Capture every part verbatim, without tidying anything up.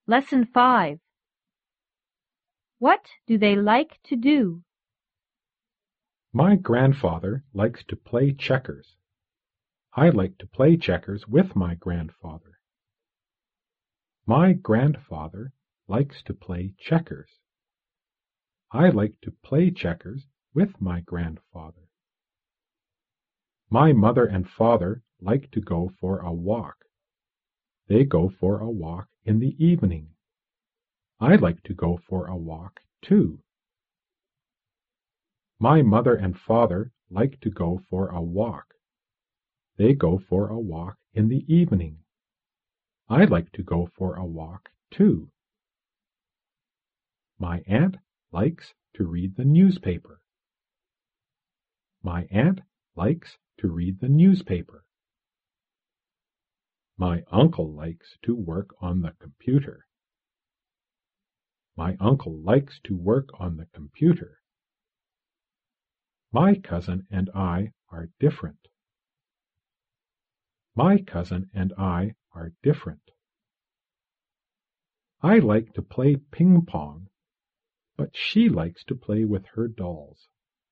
Lesson five. What do they like to do? My grandfather likes to play checkers. I like to play checkers with my grandfather. My grandfather likes to play checkers. I like to play checkers with my grandfather. My mother and father like to go for a walk. They go for a walk in the evening. I like to go for a walk, too. My mother and father like to go for a walk. They go for a walk in the evening. I like to go for a walk, too. My aunt likes to read the newspaper. My aunt likes to read the newspaper. My uncle likes to work on the computer. My uncle likes to work on the computer. My cousin and I are different. My cousin and I are different. I like to play ping pong, but she likes to play with her dolls.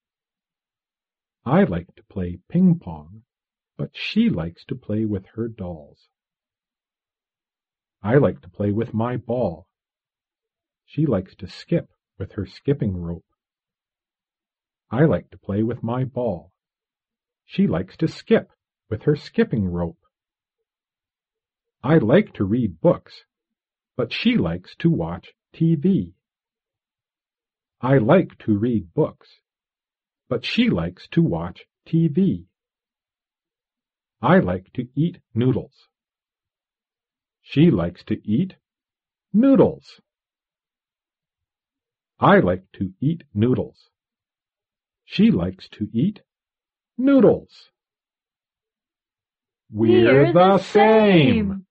I like to play ping pong, but she likes to play with her dolls. I like to play with my ball. She likes to skip with her skipping rope. I like to play with my ball. She likes to skip with her skipping rope. I like to read books, but she likes to watch T V. I like to read books, but she likes to watch T V. I like to eat noodles. She likes to eat noodles. I like to eat noodles. She likes to eat noodles. We're the same.